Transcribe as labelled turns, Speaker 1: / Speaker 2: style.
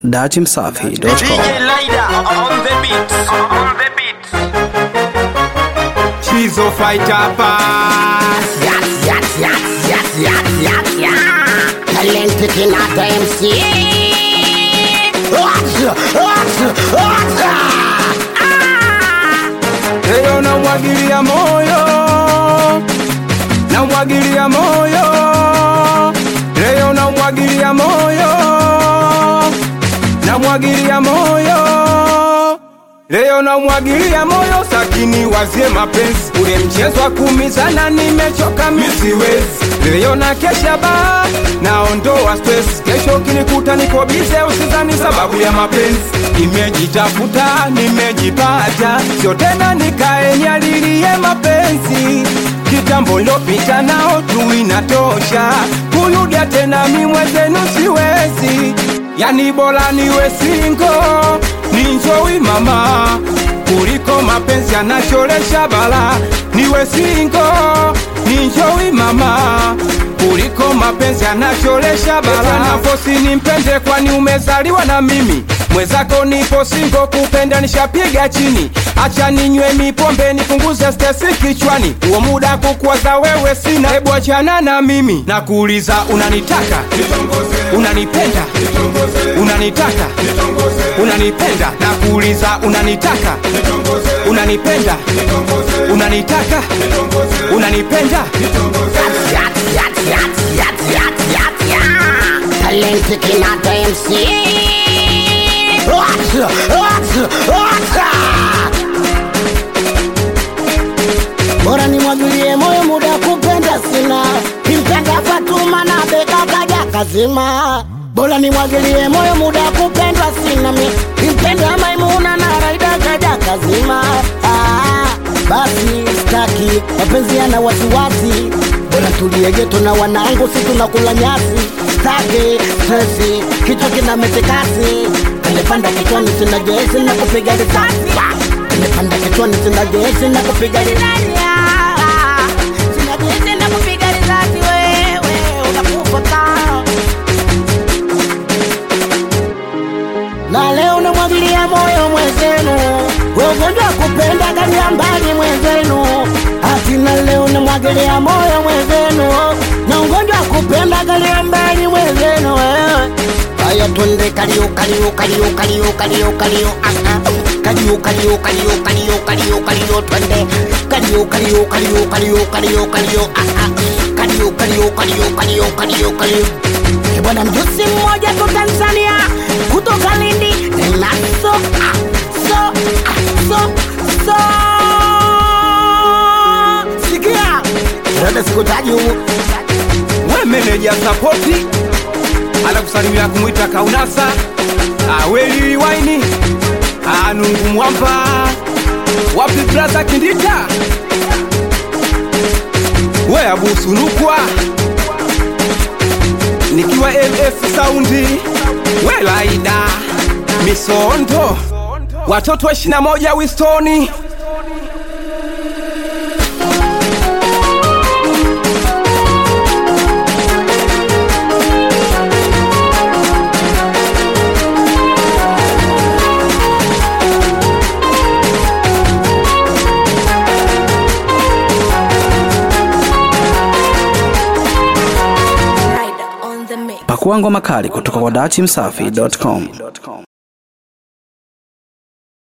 Speaker 1: DajimSafi.com.
Speaker 2: DJ Lida on the beat. On the beat.
Speaker 3: Chizo fighter pass.
Speaker 4: Talented in the MC.
Speaker 3: Leo namwagilia moyo, namwagilia moyo. Leo namwagilia moyo, namwagilia moyo. Leo namwagilia moyo, sakini wazie mapenzi. Ule mchezo wa kumizana nimechoka misiwezi. Leo na kesha ba, naondoa stress. Kesho kinikuta niko bize, usizani sababu ya mapenzi. Nimejitafuta, nimejipata, sio tena nikae nialilie mapenzi. Kitambo lopita nao tu inatosha, kurudia tena mimwezenu siwezi. Yani bora niwe single, ninjoi mama, kuliko mapenzi yanacholesha bala. Niwe single, ninjoi mama, kuliko mapenzi yanacholesha bala. Nafosi nimpende kwani umezaliwa na mimi, mwezako nipo single, kupenda nishapiga chini. Acha ninywe mipombe nipunguze stress kichwani, huo muda kukuwaza wewe sina. Hebu achana na mimi, nakuuliza unanitaka? Unanipenda? Unanitaka? Unanipenda? Nakuuliza unanitaka? Unanipenda? Unanitaka? Unanipenda?
Speaker 4: Talented in the MC. Bora nimwagilie moyo, muda kupenda sina. Kimpenda Fatuma na beka kaja kazima. Bora nimwagilie moyo, muda kupenda sina. Kimpenda Maimuna na Raida kaja kazima. Basi staki mapenzi yana wasiwasi, bora tulie geto na wanangu, si tunakula nyasi. Staki stresi, kichwa kina metekasi. Kanipanda kichwani sina jesi na kupiga risasi. Kanipanda kichwani sina jesi na kupiga risasi. Sina jesi na kupiga risasi, wewe unakufa kaa. Na leo namwagilia moyo mwenzenu, ugonjwa kupenda kalia mbali mwenzenu. Atina leo namwagilia moyo mwenzenu, na ugonjwa kupenda kalia mbali mwenzenu. Haya twende kalio kalio kalio kalio kalio kalio kalio kalio kalio kalio kalio kalio twende kalio kalio kalio kalio kalio kalio kalio kalio kalio kalio kalio kalio. Bwana mjusi mmoja tu Tanzania, kutoka Lindi na so sikia rada sikutaji huko.
Speaker 3: We meneja sapoti, anakusalimia kumuita Kaunasa. Aweli waini, Nungu Mwamba, wapi Plaza Kindita, we Abusunukwa, nikiwa MF Saundi, we Laida Misondo, watoto wa 21 Wistoni.
Speaker 1: Pakua ngoma kali kutoka kwa DajimSafi.com.